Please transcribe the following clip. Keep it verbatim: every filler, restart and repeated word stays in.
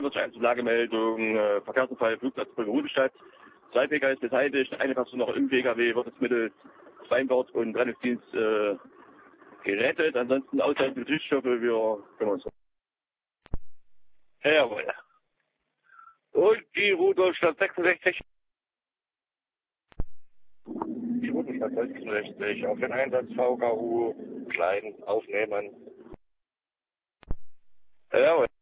Lagemeldung, äh, Verkehrsunfall, Flugplatzbrücke Rudestadt. Zwei P K Is beteiligt, eine Person noch im P K W wird jetzt mittels Schweinbord und Rettungsdienst äh, gerettet. Ansonsten ausreichend Betriebsstoffe, wir kümmern uns. Jawohl. Und die Rudolstadt sechsundsechzig. Die Rudolstadt sechsundsechzig auf den Einsatz V K U klein aufnehmen. Jawohl.